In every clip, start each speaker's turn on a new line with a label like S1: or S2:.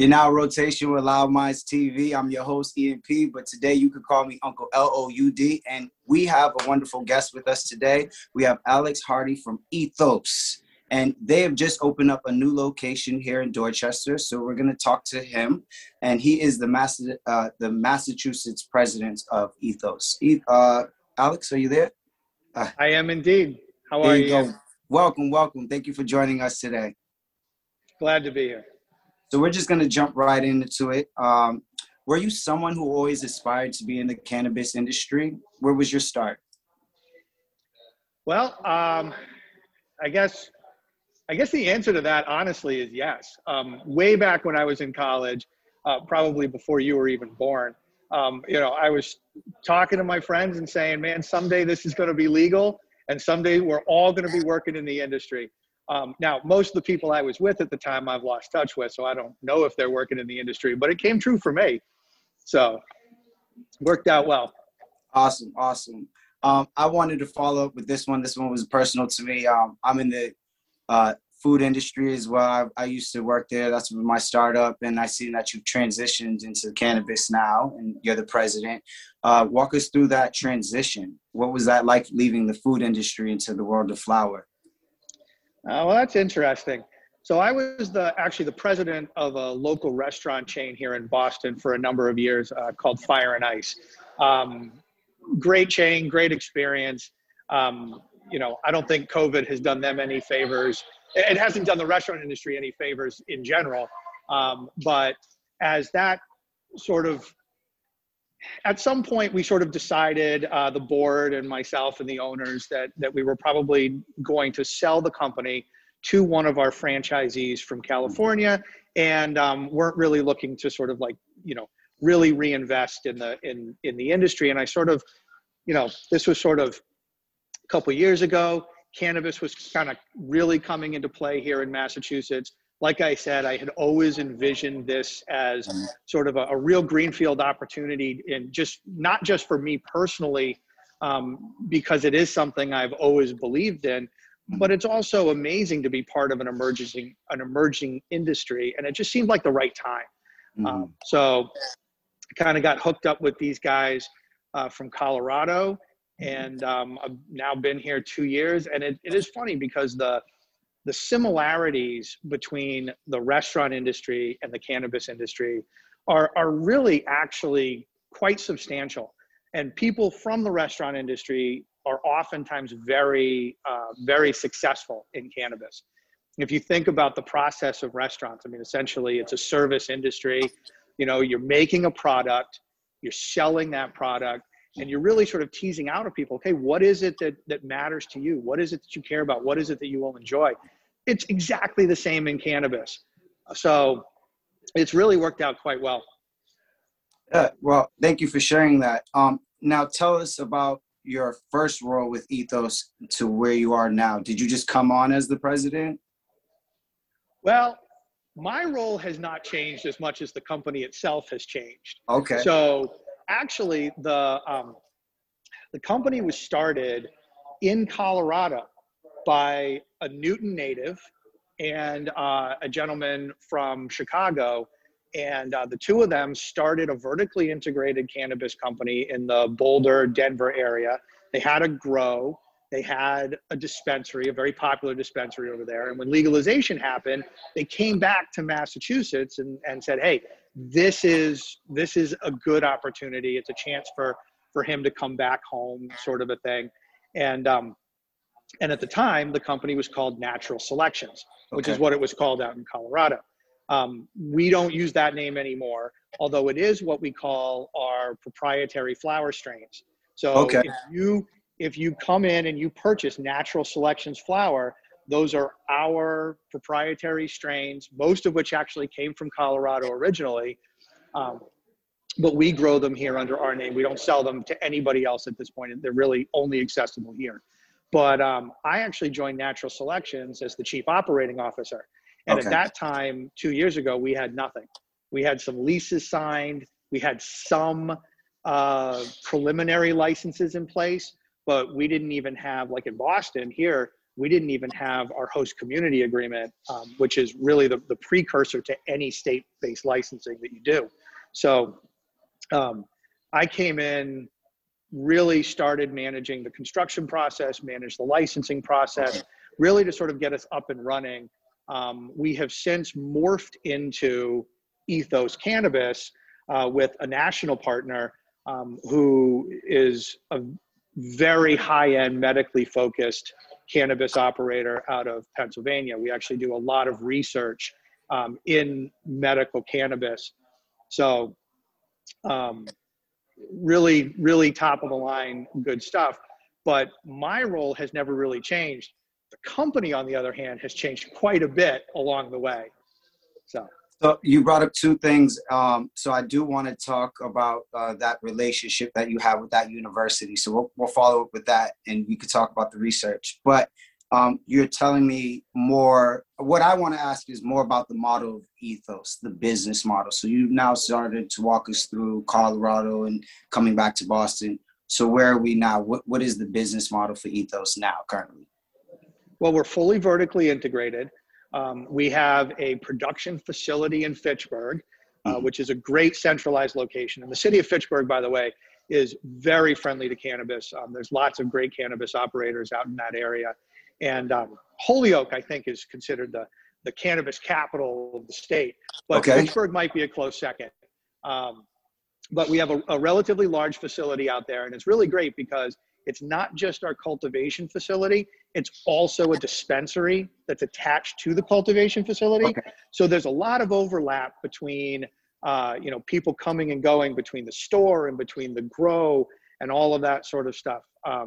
S1: You're now in rotation with Loud Minds TV. I'm your host, EMP, but today you could call me Uncle LOUD, and we have a wonderful guest with us today. We have Alex Hardy from Ethos, and they have just opened up a new location here in Dorchester, so we're going to talk to him, and he is the Massachusetts president of Ethos. Alex, are you there?
S2: I am indeed. How are
S1: There you
S2: you?
S1: go. Welcome. Thank you for joining us today.
S2: Glad to be here.
S1: So we're just going to jump right into it. Were you someone who always aspired to be in the cannabis industry? Where was your start?
S2: Well, I guess the answer to that, honestly, is yes. Way back when I was in college, probably before you were even born, I was talking to my friends and saying, man, someday this is going to be legal, and someday we're all going to be working in the industry. Now, most of the people I was with at the time I've lost touch with, so I don't know if they're working in the industry, but it came true for me. So worked out well.
S1: Awesome. I wanted to follow up with this one. This one was personal to me. I'm in the food industry as well. I used to work there. That's my startup, and I see that you've transitioned into cannabis now, and you're the president. Walk us through that transition. What was that like, leaving the food industry into the world of flower?
S2: Well, that's interesting. So I was actually the president of a local restaurant chain here in Boston for a number of years called Fire and Ice. Great chain, great experience. I don't think COVID has done them any favors. It hasn't done the restaurant industry any favors in general. But as that sort of, at some point, we sort of decided, the board and myself and the owners, that we were probably going to sell the company to one of our franchisees from California, and weren't really looking to sort of really reinvest in the industry. And I sort of, this was sort of a couple years ago. Cannabis was kind of really coming into play here in Massachusetts. Like I said, I had always envisioned this as sort of a real greenfield opportunity, and not just for me personally, because it is something I've always believed in, but it's also amazing to be part of an emerging industry, and it just seemed like the right time. So I kind of got hooked up with these guys from Colorado, and I've now been here 2 years, and it is funny because the similarities between the restaurant industry and the cannabis industry are really actually quite substantial. And people from the restaurant industry are oftentimes very, very successful in cannabis. If you think about the process of restaurants, I mean, essentially it's a service industry. You're making a product, you're selling that product, and you're really sort of teasing out of people, okay, what is it that matters to you? What is it that you care about? What is it that you will enjoy? It's exactly the same in cannabis. So it's really worked out quite well.
S1: Well, thank you for sharing that. Now tell us about your first role with Ethos to where you are now. Did you just come on as the president?
S2: Well, my role has not changed as much as the company itself has changed.
S1: Okay.
S2: So actually, the company was started in Colorado by a Newton native and a gentleman from Chicago. And the two of them started a vertically integrated cannabis company in the Boulder, Denver area. They had a grow. They had a dispensary, a very popular dispensary over there. And when legalization happened, they came back to Massachusetts and said, hey, this is a good opportunity. It's a chance for him to come back home, sort of a thing. And at the time, the company was called Natural Selections, which is what it was called out in Colorado. We don't use that name anymore, although it is what we call our proprietary flower strains. So if you come in and you purchase Natural Selections flower, those are our proprietary strains, most of which actually came from Colorado originally. But we grow them here under our name. We don't sell them to anybody else at this point. They're really only accessible here. But I actually joined Natural Selections as the chief operating officer. And at that time, 2 years ago, we had nothing. We had some leases signed. We had some preliminary licenses in place, but we didn't even have, like in Boston here, we didn't even have our host community agreement, which is really the precursor to any state-based licensing that you do. So I came in, really started managing the construction process, managed the licensing process, really to sort of get us up and running. We have since morphed into Ethos Cannabis with a national partner who is a very high-end medically focused cannabis operator out of Pennsylvania. We actually do a lot of research in medical cannabis. So really, really top of the line, good stuff. But my role has never really changed. The company, on the other hand, has changed quite a bit along the way. So
S1: you brought up two things. So I do want to talk about that relationship that you have with that university. So we'll follow up with that, and we could talk about the research. But you're telling me more. What I want to ask is more about the model of Ethos, the business model. So you've now started to walk us through Colorado and coming back to Boston. So where are we now? What is the business model for Ethos now currently?
S2: Well, we're fully vertically integrated. We have a production facility in Fitchburg, which is a great centralized location. And the city of Fitchburg, by the way, is very friendly to cannabis. There's lots of great cannabis operators out in that area. And Holyoke, I think, is considered the cannabis capital of the state. But Fitchburg might be a close second. But we have a relatively large facility out there. And it's really great because it's not just our cultivation facility, it's also a dispensary that's attached to the cultivation facility. So there's a lot of overlap between, people coming and going between the store and between the grow and all of that sort of stuff.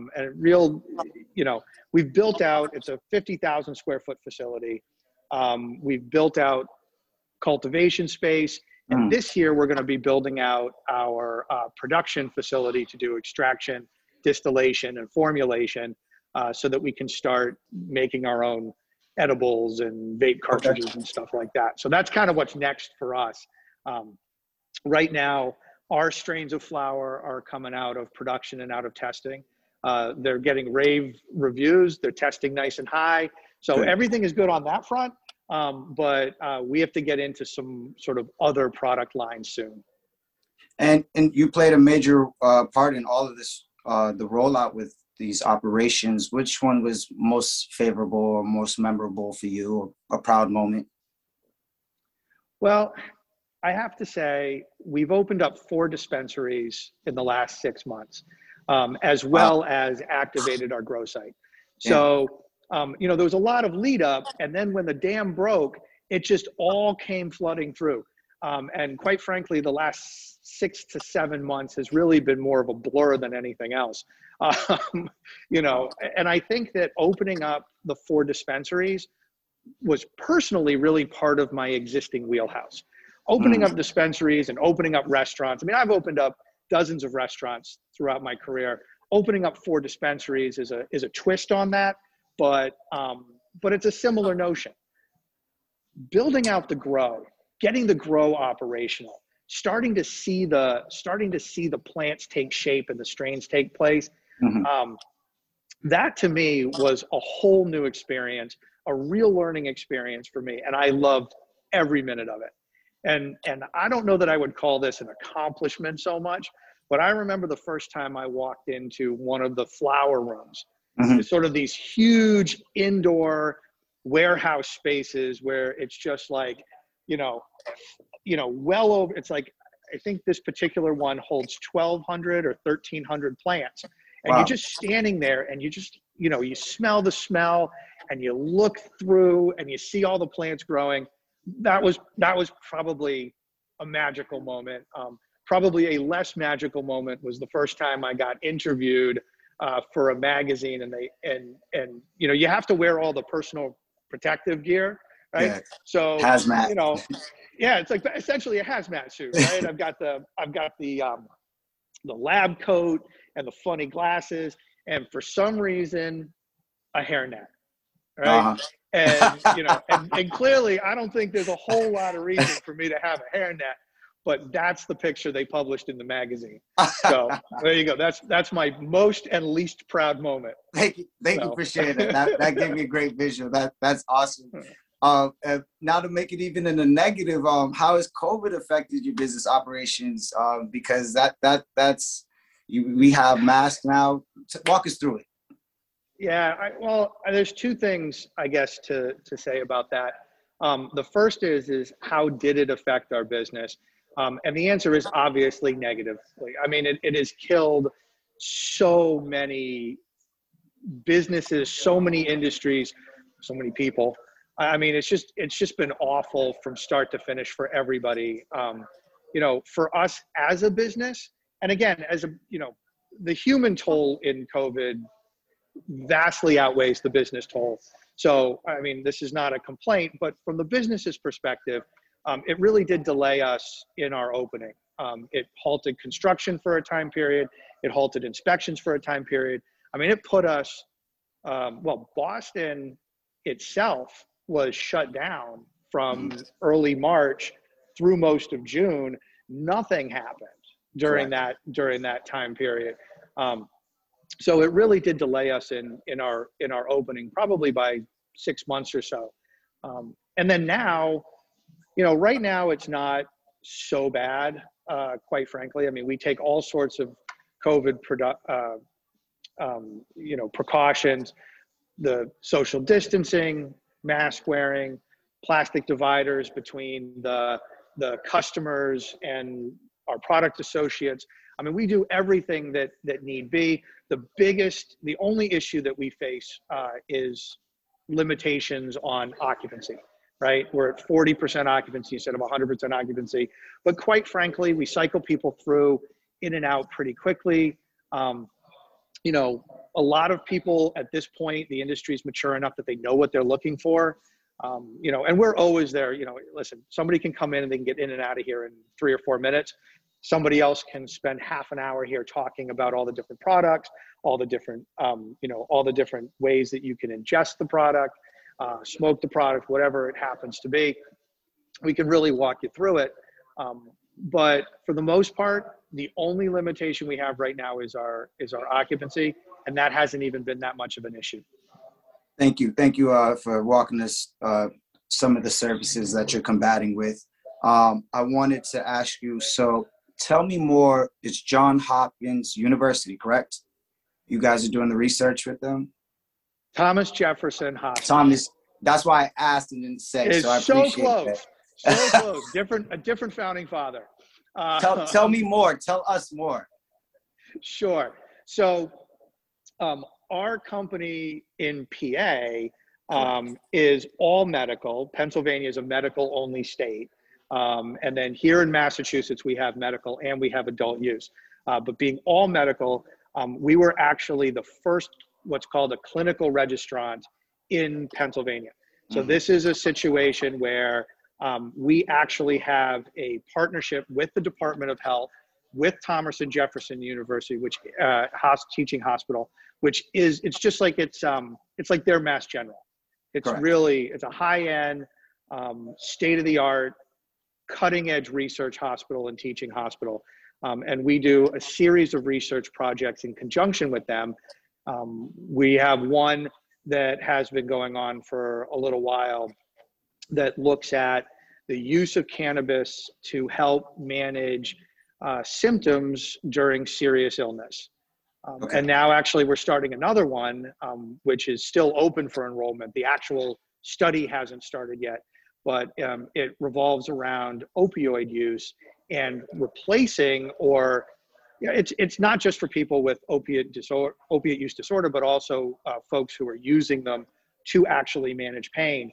S2: We've built out, it's a 50,000 square foot facility. We've built out cultivation space. And this year we're going to be building out our production facility to do extraction, distillation, and formulation so that we can start making our own edibles and vape cartridges and stuff like that. So that's kind of what's next for us. Right now, our strains of flower are coming out of production and out of testing. They're getting rave reviews. They're testing nice and high. So everything is good on that front. But we have to get into some sort of other product lines soon.
S1: And you played a major part in all of this, the rollout with these operations. Which one was most favorable or most memorable for you, a proud moment?
S2: Well, I have to say, we've opened up 4 dispensaries in the last 6 months, as well as activated our grow site. So, there was a lot of lead up, and then when the dam broke, it just all came flooding through. And quite frankly, the last 6 to 7 months has really been more of a blur than anything else. And I think that opening up the 4 dispensaries was personally really part of my existing wheelhouse. Opening up dispensaries and opening up restaurants. I mean, I've opened up dozens of restaurants throughout my career. Opening up 4 dispensaries is a twist on that, but it's a similar notion. Building out the grow, getting the grow operational, starting to see the plants take shape and the strains take place. That to me was a whole new experience, a real learning experience for me, and I loved every minute of it. And I don't know that I would call this an accomplishment so much, but I remember the first time I walked into one of the flower rooms. It's sort of these huge indoor warehouse spaces where it's just like, well over, it's like, I think this particular one holds 1,200 or 1,300 plants. And you're just standing there and you just, you smell the smell and you look through and you see all the plants growing. That was probably a magical moment. Probably a less magical moment was the first time I got interviewed for a magazine, and you have to wear all the personal protective gear, right?
S1: Yeah.
S2: So
S1: hazmat.
S2: It's like essentially a hazmat suit, right? I've got the lab coat and the funny glasses, and for some reason, a hairnet, right? And and clearly, I don't think there's a whole lot of reason for me to have a hairnet, but that's the picture they published in the magazine. So there you go. That's my most and least proud moment.
S1: Thank you for sharing that. That gave me a great visual. That's awesome. And now to make it even in a negative, how has COVID affected your business operations? Because we have masks now. Walk us through it.
S2: Yeah, well, there's two things I guess to say about that. The first is how did it affect our business? And the answer is obviously negatively. I mean, it has killed so many businesses, so many industries, so many people. I mean, it's just been awful from start to finish for everybody. For us as a business, and again, the human toll in COVID vastly outweighs the business toll. So, I mean, this is not a complaint, but from the business's perspective, it really did delay us in our opening. It halted construction for a time period. It halted inspections for a time period. I mean, it put us, Boston itself was shut down from early March through most of June. Nothing happened during that time period. So it really did delay us in our opening, probably by 6 months or so. And then now, right now it's not so bad, quite frankly. I mean, we take all sorts of COVID precautions, the social distancing, mask wearing, plastic dividers between the customers and our product associates. I mean, we do everything that need be. The only issue that we face is limitations on occupancy, right? We're at 40% occupancy instead of 100% occupancy. But quite frankly, we cycle people through in and out pretty quickly. A lot of people at this point, the industry's mature enough that they know what they're looking for. And we're always there. Listen, somebody can come in and they can get in and out of here in 3 or 4 minutes. Somebody else can spend half an hour here talking about all the different products, all the different, all the different ways that you can ingest the product, smoke the product, whatever it happens to be. We can really walk you through it. But for the most part, the only limitation we have right now is our occupancy, and that hasn't even been that much of an issue.
S1: Thank you for walking us some of the services that you're combating with. I wanted to ask you, so tell me more. It's Johns Hopkins University, correct? You guys are doing the research with them?
S2: Thomas Jefferson Hospital.
S1: That's why I asked and didn't say.
S2: It's
S1: so I appreciate
S2: close.
S1: That.
S2: So close. A different founding father.
S1: Tell me more. Tell us more.
S2: Sure. So our company in PA is all medical. Pennsylvania is a medical-only state. And then here in Massachusetts, we have medical and we have adult use. But being all medical, we were actually the first, what's called a clinical registrant in Pennsylvania. So this is a situation where we actually have a partnership with the Department of Health, with Thomas and Jefferson University, which teaching hospital, it's just like it's like their Mass General. It's
S1: Correct.
S2: It's a high-end, state-of-the-art, cutting-edge research hospital and teaching hospital. And we do a series of research projects in conjunction with them. We have one that has been going on for a little while that looks at the use of cannabis to help manage symptoms during serious illness.
S1: Okay.
S2: And now actually we're starting another one, which is still open for enrollment. The actual study hasn't started yet, but it revolves around opioid use and replacing, or it's not just for people with opiate use disorder, but also folks who are using them to actually manage pain.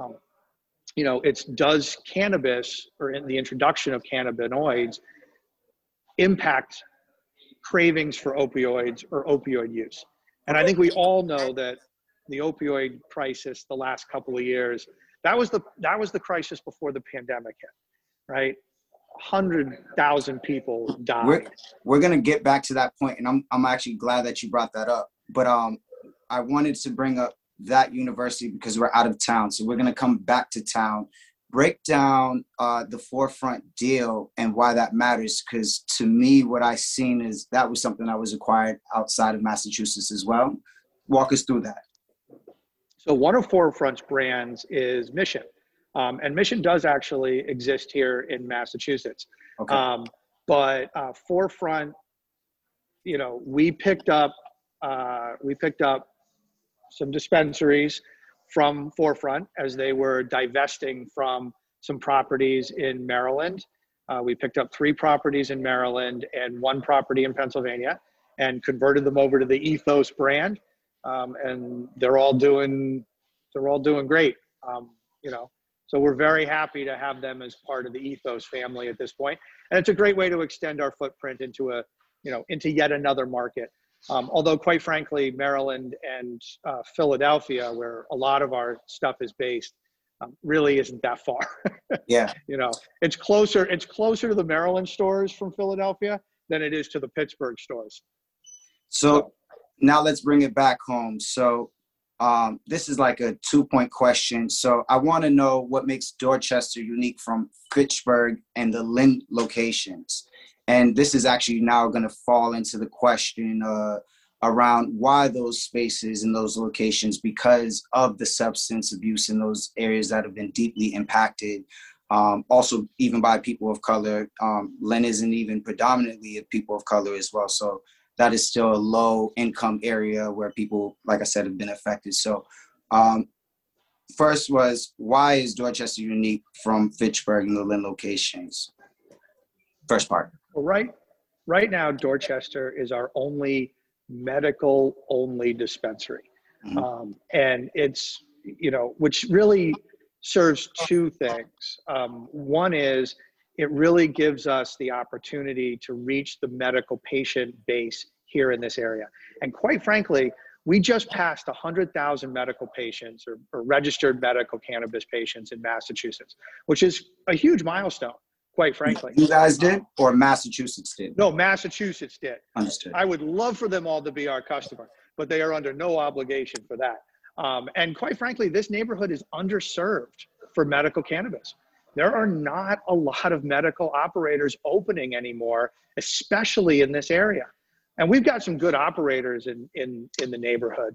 S2: Does cannabis, or in the introduction of cannabinoids, impact cravings for opioids or opioid use? And I think we all know that the opioid crisis the last couple of years, that was the crisis before the pandemic hit, right? 100,000 people died.
S1: We're gonna get back to that point, and I'm actually glad that you brought that up. But I wanted to bring up that university because we're out of town, so we're gonna come back to town. break down the Forefront deal and why that matters. Because to me, what I seen is that was something that was acquired outside of Massachusetts as well. Walk us through that.
S2: So one of Forefront's brands is Mission. And Mission does actually exist here in Massachusetts.
S1: Okay.
S2: But Forefront, we picked up some dispensaries from Forefront as they were divesting from some properties in Maryland. We picked up 3 properties in Maryland and 1 property in Pennsylvania and converted them over to the Ethos brand. And they're all doing great. So we're very happy to have them as part of the Ethos family at this point. And it's a great way to extend our footprint into into yet another market. Although quite frankly, Maryland and Philadelphia, where a lot of our stuff is based, really isn't that far.
S1: Yeah.
S2: It's closer to the Maryland stores from Philadelphia than it is to the Pittsburgh stores.
S1: So now let's bring it back home. So this is like a 2-point question. So I want to know what makes Dorchester unique from Fitchburg and the Lynn locations. And this is actually now going to fall into the question around why those spaces and those locations, because of the substance abuse in those areas that have been deeply impacted. Also, even by people of color. Lynn isn't even predominantly of people of color as well. So that is still a low income area where people, like I said, have been affected. So first was, why is Dorchester unique from Fitchburg and the Lynn locations? First part.
S2: Well, right now, Dorchester is our only medical-only dispensary.
S1: Mm-hmm.
S2: And it's, which really serves 2 things. One is it really gives us the opportunity to reach the medical patient base here in this area. And quite frankly, we just passed 100,000 medical patients or registered medical cannabis patients in Massachusetts, which is a huge milestone. Quite frankly.
S1: You guys did, or Massachusetts did?
S2: No, Massachusetts did.
S1: Understood.
S2: I would love for them all to be our customer, but they are under no obligation for that. And quite frankly, this neighborhood is underserved for medical cannabis. There are not a lot of medical operators opening anymore, especially in this area. And we've got some good operators in the neighborhood,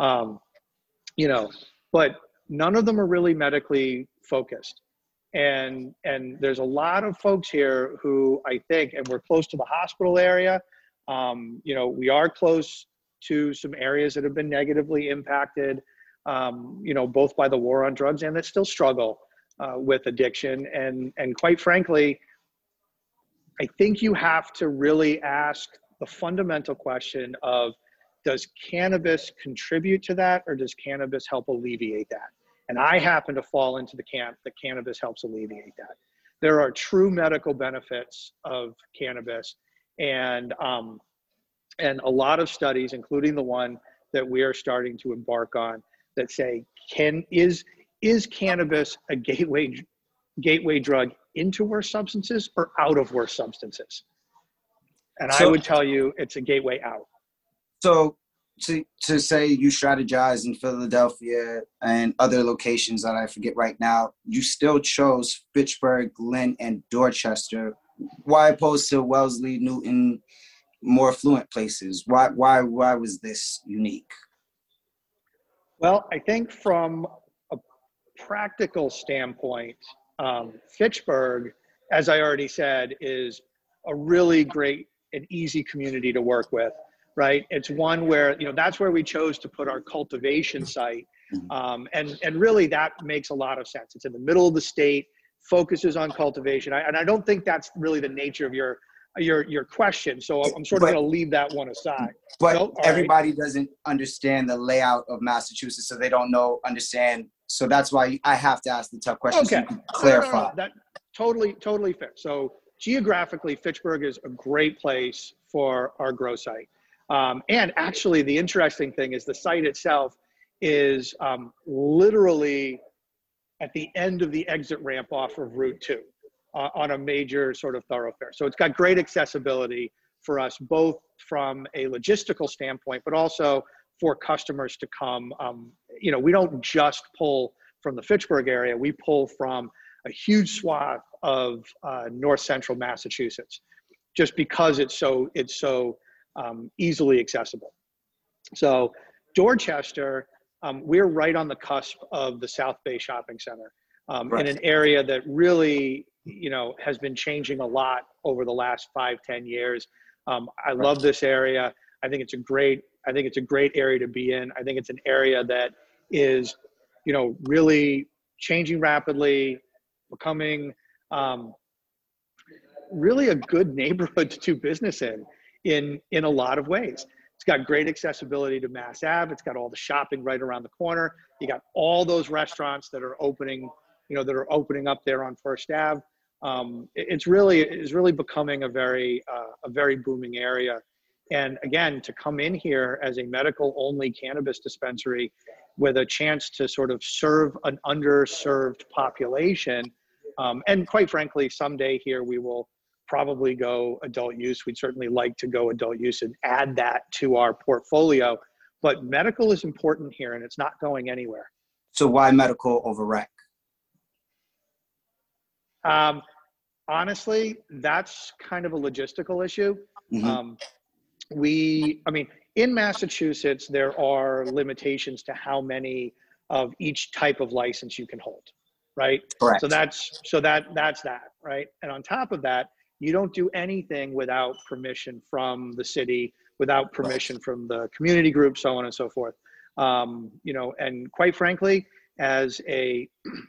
S2: but none of them are really medically focused. And there's a lot of folks here who I think, and we're close to the hospital area. We are close to some areas that have been negatively impacted, both by the war on drugs and that still struggle with addiction. And quite frankly, I think you have to really ask the fundamental question of, does cannabis contribute to that, or does cannabis help alleviate that? And I happen to fall into the camp that cannabis helps alleviate that. There are true medical benefits of cannabis, and a lot of studies, including the one that we are starting to embark on, that say, is cannabis a gateway drug into worse substances or out of worse substances? And I would tell you it's a gateway out.
S1: So to say you strategize in Philadelphia and other locations that I forget right now, you still chose Fitchburg, Lynn, and Dorchester. Why opposed to Wellesley, Newton, more affluent places? Why was this unique?
S2: Well, I think from a practical standpoint, Fitchburg, as I already said, is a really great and easy community to work with. Right. It's one where, that's where we chose to put our cultivation site. And really that makes a lot of sense. It's in the middle of the state, focuses on cultivation. And I don't think that's really the nature of your question. So I'm sort of going to leave that one aside.
S1: But everybody doesn't understand the layout of Massachusetts, so they don't understand. So that's why I have to ask the tough questions.
S2: Okay.
S1: So you can clarify.
S2: No, that totally fair. So geographically, Fitchburg is a great place for our grow site. And actually, the interesting thing is the site itself is literally at the end of the exit ramp off of Route 2 on a major sort of thoroughfare. So it's got great accessibility for us, both from a logistical standpoint, but also for customers to come. We don't just pull from the Fitchburg area. We pull from a huge swath of north central Massachusetts, just because it's so easily accessible. So Dorchester, we're right on the cusp of the South Bay Shopping Center, in an area that really, has been changing a lot over the last 5-10 years. I love this area. I think it's a great area to be in. I think it's an area that is, really changing rapidly, becoming really a good neighborhood to do business in a lot of ways. It's got great accessibility to Mass Ave. It's got all the shopping right around the corner. You got all those restaurants that are opening, up there on First Ave. It's really becoming a very booming area. And again, to come in here as a medical-only cannabis dispensary with a chance to sort of serve an underserved population, and quite frankly, someday here we will probably go adult use. We'd certainly like to go adult use and add that to our portfolio. But medical is important here, and it's not going anywhere.
S1: So why medical over rec?
S2: Honestly, that's kind of a logistical issue.
S1: Mm-hmm.
S2: In Massachusetts, there are limitations to how many of each type of license you can hold, right?
S1: Correct.
S2: So that's that, right? And on top of that, you don't do anything without permission from the city, without permission from the community group, so on and so forth. And quite frankly, as a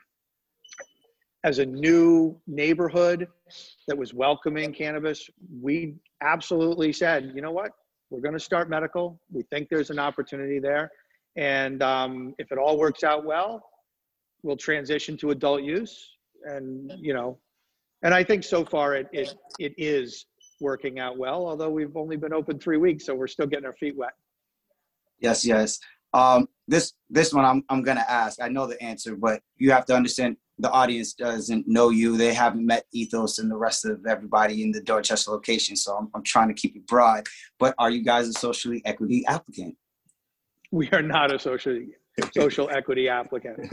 S2: new neighborhood that was welcoming cannabis, we absolutely said, you know what, we're going to start medical. We think there's an opportunity there. And if it all works out well, we'll transition to adult use. And, and I think so far it is working out well, although we've only been open 3 weeks, so we're still getting our feet wet.
S1: Yes. This one I'm going to ask. I know the answer, but you have to understand the audience doesn't know you. They haven't met Ethos and the rest of everybody in the Dorchester location. So I'm trying to keep it broad. But are you guys a social equity applicant?
S2: We are not a social equity applicant.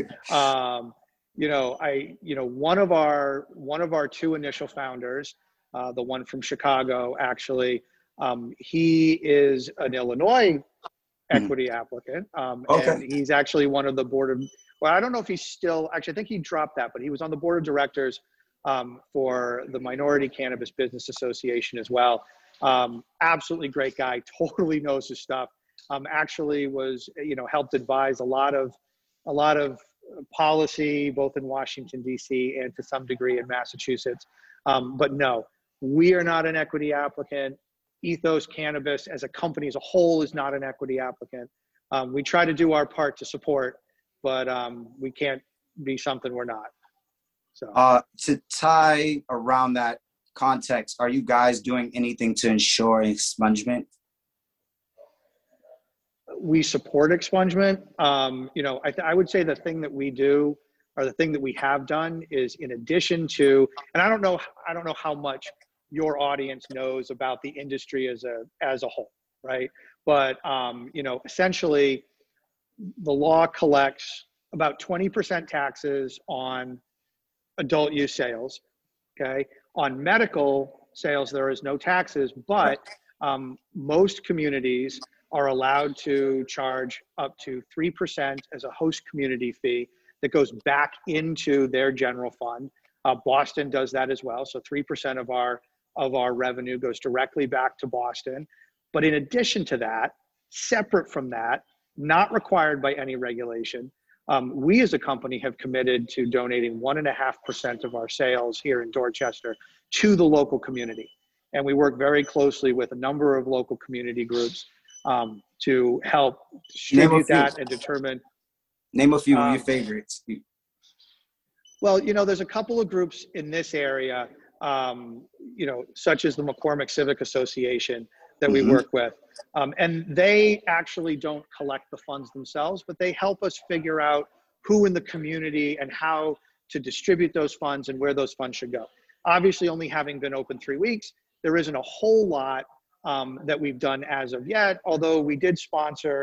S2: One of our two initial founders, the one from Chicago, actually, he is an Illinois equity applicant.
S1: Okay.
S2: And he's actually one of the board of, well, I don't know if he's still, actually, I think he dropped that, but he was on the board of directors for the Minority Cannabis Business Association as well. Absolutely great guy, totally knows his stuff. Actually was, helped advise a lot of policy, both in Washington, D.C. and to some degree in Massachusetts. But no, we are not an equity applicant. Ethos Cannabis as a company as a whole is not an equity applicant. We try to do our part to support, but we can't be something we're not. So
S1: to tie around that context, are you guys doing anything to ensure expungement?
S2: We support expungement. I would say the thing that we do, or the thing that we have done, is in addition to, and I don't know how much your audience knows about the industry as a whole, right? But essentially, the law collects about 20% taxes on adult use sales. Okay, on medical sales there is no taxes, but most communities are allowed to charge up to 3% as a host community fee that goes back into their general fund. Boston does that as well. So 3% of our revenue goes directly back to Boston. But in addition to that, separate from that, not required by any regulation, we as a company have committed to donating 1.5% of our sales here in Dorchester to the local community. And we work very closely with a number of local community groups to help distribute that and determine.
S1: Name a few of your favorites.
S2: Well, there's a couple of groups in this area, such as the McCormick Civic Association that we work with. And they actually don't collect the funds themselves, but they help us figure out who in the community and how to distribute those funds and where those funds should go. Obviously, only having been open 3 weeks, there isn't a whole lot that we've done as of yet, although we did sponsor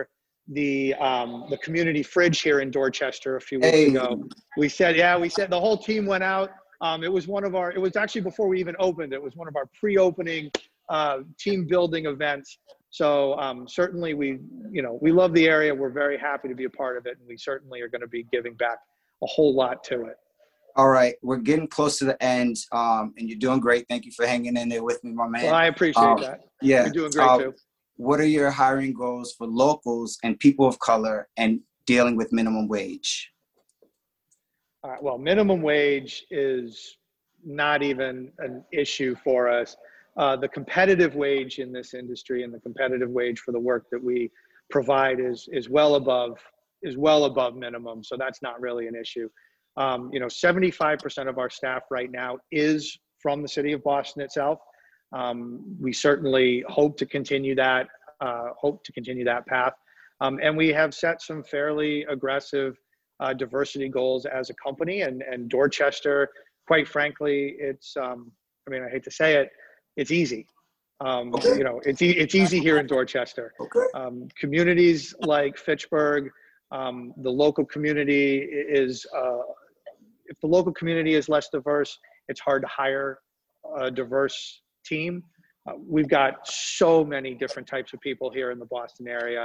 S2: the community fridge here in Dorchester a few weeks ago. We said the whole team went out. It was actually before we even opened. It was one of our pre-opening team building events. So certainly we love the area. We're very happy to be a part of it, and we certainly are going to be giving back a whole lot to it.
S1: All right, we're getting close to the end, and you're doing great. Thank you for hanging in there with me, my man.
S2: Well, I appreciate that.
S1: Yeah,
S2: you're doing great too.
S1: What are your hiring goals for locals and people of color and dealing with minimum wage?
S2: All right, well, minimum wage is not even an issue for us. The competitive wage in this industry and the competitive wage for the work that we provide is well above minimum. So that's not really an issue. 75% of our staff right now is from the city of Boston itself. We certainly hope to continue that path. And we have set some fairly aggressive diversity goals as a company, and Dorchester, quite frankly, it's, I hate to say it, it's easy.
S1: Okay.
S2: It's easy here in Dorchester.
S1: Okay.
S2: Communities like Fitchburg, the local community is, if the local community is less diverse, it's hard to hire a diverse team. We've got so many different types of people here in the Boston area.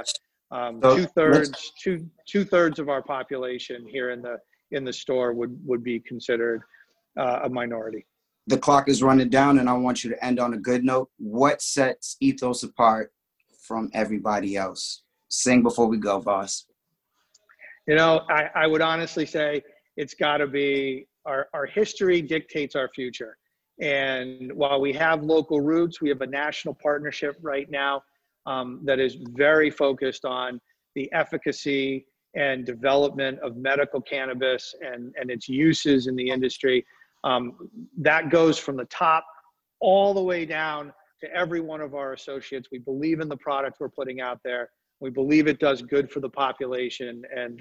S2: Two-thirds of our population here in the store would be considered a minority.
S1: The clock is running down, and I want you to end on a good note. What sets Ethos apart from everybody else? Sing before we go, boss.
S2: I would honestly say it's got to be our history dictates our future. And while we have local roots, we have a national partnership right now that is very focused on the efficacy and development of medical cannabis and its uses in the industry. That goes from the top all the way down to every one of our associates. We believe in the product we're putting out there. We believe it does good for the population, and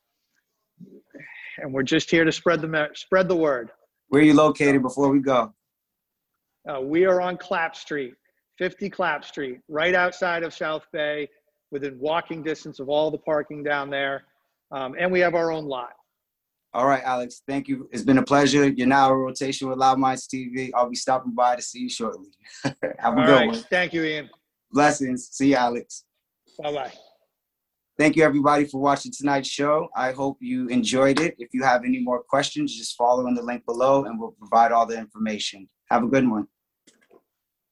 S2: we're just here to spread the word.
S1: Where are you located before we go?
S2: We are on Clapp Street, 50 Clapp Street, right outside of South Bay, within walking distance of all the parking down there. And we have our own lot.
S1: All right, Alex, thank you. It's been a pleasure. You're now in rotation with Loud Minds TV. I'll be stopping by to see you shortly. Have a good one.
S2: Thank you, Ian.
S1: Blessings. See you, Alex.
S2: Bye-bye.
S1: Thank you, everybody, for watching tonight's show. I hope you enjoyed it. If you have any more questions, just follow in the link below, and we'll provide all the information. Have a good one.